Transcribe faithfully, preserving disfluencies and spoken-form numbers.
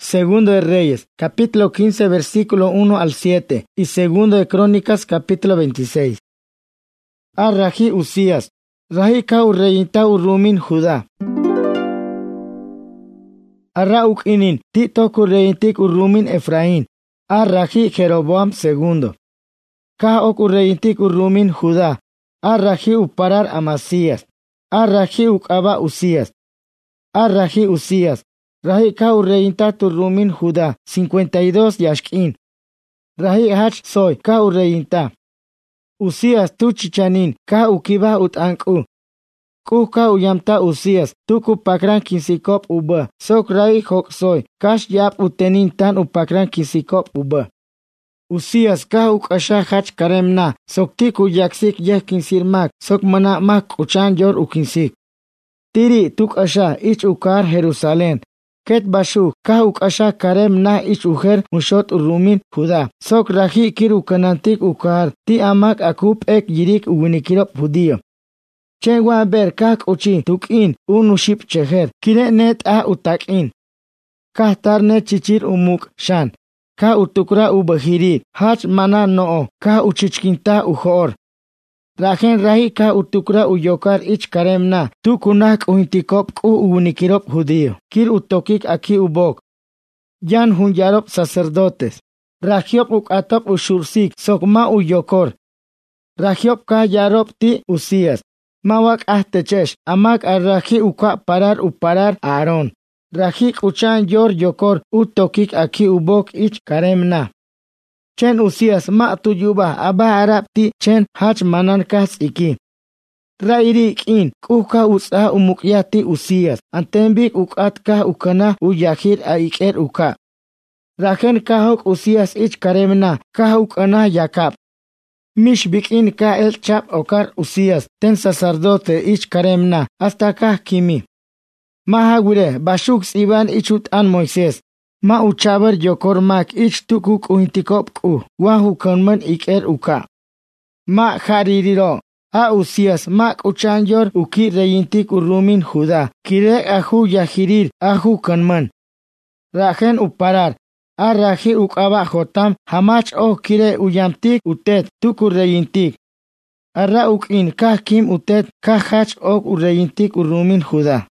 Segundo de Reyes, capítulo quince, versículo uno al siete, y Segundo de Crónicas, capítulo veintiséis. A Raji Usías, Raji ka urreyinta urumin Judá. A Rauk inin, tito kurreyintik urumin Efraín, a Raji Jeroboam segundo. Ka ok urreyintik urumin Judá, a Raji uparar Amasías, a Raji ukaba Usías, a Raji Usías. Rahi ka urreyinta turumin Judá, cincuenta y dos yashkin. Rahi hach soy ka urreyinta. Usías tu chichanin, ka ukiba utanku. Ku ka uyamta Usías, tu kupakran kinsikop uba. Sok rahi hok soy, kash yap utenin tan upakran kinsikop uba. Usías ka ukasha hach karemna, sok ti kuyaksik yeh kinsirmak, sok mana mak uchan yor ukinsik. Tiri tuk asha ich ukar Jerusalén. Ket bashu ka ukasha karem na ich uher mushot urumin Judá. Sok rahi kir ukanantik ukar ti amak akup ek yirik uwinikirop judío. Chen wa ber kak uchi tukin unuship cheher kire net a utakin. Ka tarnet chichir umuk shan. Ka utukra ubahiri hach mana noo ka uchichkinta uhor. Rajen rahi ka utukra uyokar ich karemna, tu kunak uintikop ku unikirop judío, kir utokik aquí ubok. Yan hunyarop sacerdotes. Rajiop ukatop ushursik, sokma uyokor. Rajiop ka yarop ti Usías. Mawak ahtechesh, amak arraji uka parar uparar Aaron. Rajik uchan yor yokor utokik aquí ubok ich karemna. Chen Usías ma tuyuba aba arab ti chen hach manan kas iki. Rairi in kuka usa umukyati Usías antembik ukat ka ukana uyahir a iker uka. Rajen kahok Usías ich karemna ka ukana yakap. Mish bikin ka el chap okar Usías ten sacerdote ich karemna hasta ka kimi. Mahagure bashuk iban ichut an Moisés. Ma uchabar yokor mak ich tukuk uintikop ku, wahu konman iker uka. Ma haririro, a Usías mak uchan yor uki reyintik urumin Judá, kire ahu yahirir ahu konman. Rajen uparar, a raji ukaba jotam, hamach o kire uyamtik utet tuku reyintik. Arra ukin kah kim utet kah hach ok ureyintik urumin Judá.